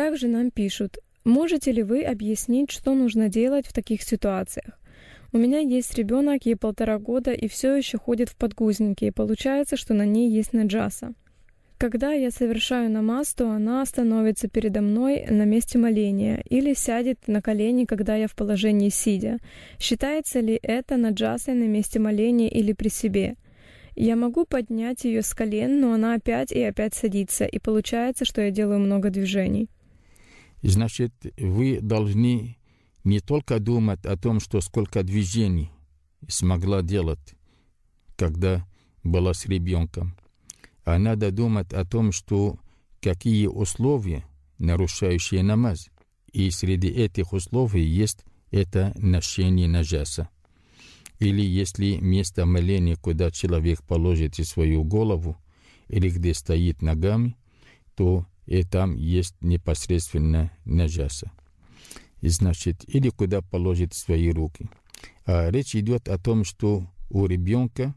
Также нам пишут: можете ли вы объяснить, что нужно делать в таких ситуациях? У меня есть ребенок, ей 1,5 года, и все еще ходит в подгузники, и получается, что на ней есть наджаса. Когда я совершаю намаз, то она становится передо мной на месте моления или сядет на колени, когда я в положении сидя. Считается ли это наджасой на месте моления или при себе? Я могу поднять ее с колен, но она опять и опять садится, и получается, что я делаю много движений. Значит, вы должны не только думать о том, что сколько движений смогла делать, когда была с ребенком, а надо думать о том, что какие условия, нарушающие намаз. И среди этих условий есть это ношение наджаса. Или если место моления, куда человек положит свою голову, или где стоит ногами, то и там есть непосредственно наджаса. Значит, или куда положит свои руки. А речь идет о том, что у ребенка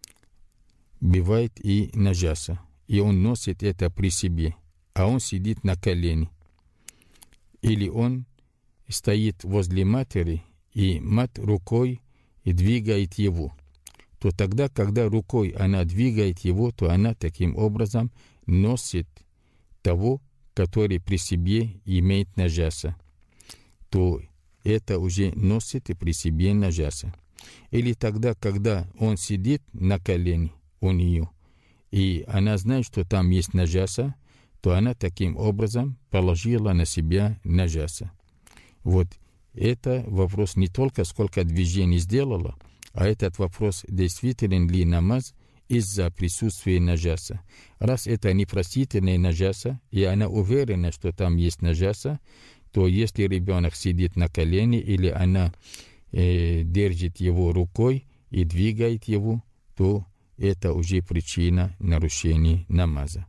бывает и наджаса, и он носит это при себе, а он сидит на колене. Или он стоит возле матери, и мать рукой и двигает его. То тогда, когда рукой она двигает его, то она таким образом носит того, который при себе имеет наджаса. То это уже носит и при себе наджаса. Или тогда, когда он сидит на колене у нее, и она знает, что там есть наджаса, то она таким образом положила на себя наджаса. Вот это вопрос не только сколько движений сделала, а этот вопрос, действителен ли намаз из-за присутствия наджаса. Раз это непростительная наджаса, и она уверена, что там есть наджаса, то если ребенок сидит на колене или она держит его рукой и двигает его, то это уже причина нарушения намаза.